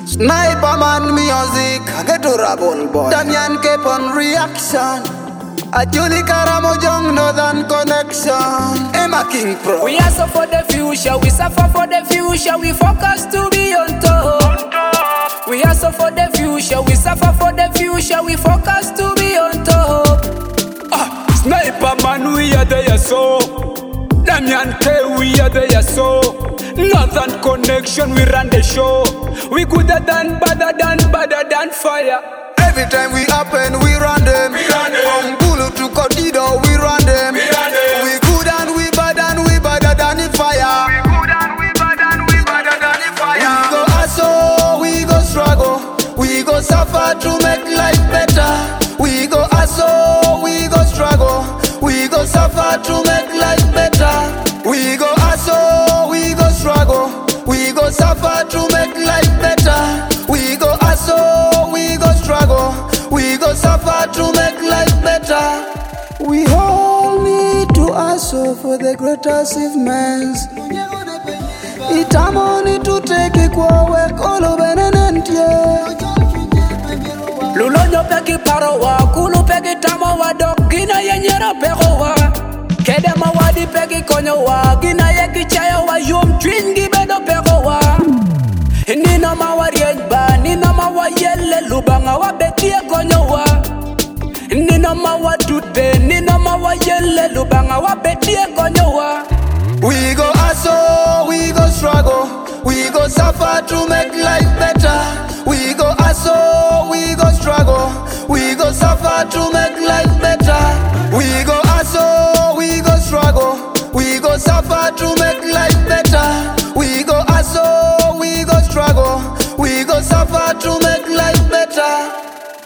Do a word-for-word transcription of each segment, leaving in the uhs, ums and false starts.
Sniper man music, I get to Rabon boy. Damian keep on reaction. A Julie Karamojong Northern Connection. Emma King Pro. We hustle for the future, we suffer for the future, we focus to be on top. We hustle for the future, we suffer for the future, we focus to be on top. Ah, Sniper man, we are there so. Damian K, we are there so. Northern Connection, we run the show. We gooder than, better than, better than fire. Every time we happen, we run them. We run them. From Bulu to Codido, we run them. We run them. We good and we bad and we better than the fire. We good and we bad and we better than the fire. We go hustle, we go struggle, we go suffer to make life better. We go hustle, we go struggle, we go suffer to make life better. We go hustle, we go struggle, we go suffer to make life better. We go hustle, we go struggle, we go suffer to make life better. We all need to hustle for the great achievements. Itamoni to take it kwa work all over nenentie. Lulonyo peki parowa, kulu peki tamawa dok, gina yenyera pekowa. Kedema wadi peki konyowa, gina yeki chayawa, yum twingi bedo pekowa. Nina mawa riejba, nina mawa yele lubanga wa betie konyowa. Nina mawa tute, nina mawa yele lubanga wa betie konyowa. We go hustle, we go struggle, we go suffer to make life better. We go hustle, we go struggle, we go suffer to make life better. We go hustle, we go struggle, we go suffer to make life better. We go hustle, we go struggle, we go suffer to make life better.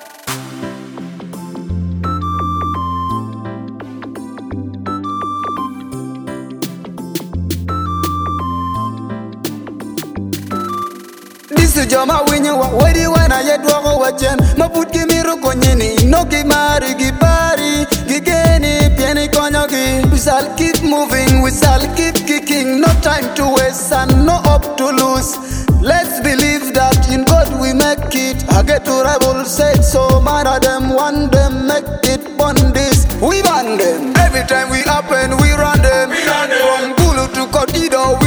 This is Joma Winnie, what do you want? I yet walk over Chen. Maput Gimiru Konyini, no Kimari, Gibari, Gigeni, Pieni Konyogi. We shall keep moving, we shall keep kicking. No time to waste and no hope to lose. Let's believe that in God we make it. I get to rebel said so mad at them, one them make it on this. We run them. Every time we happen, we run them. We run them. From Bulu to Codido,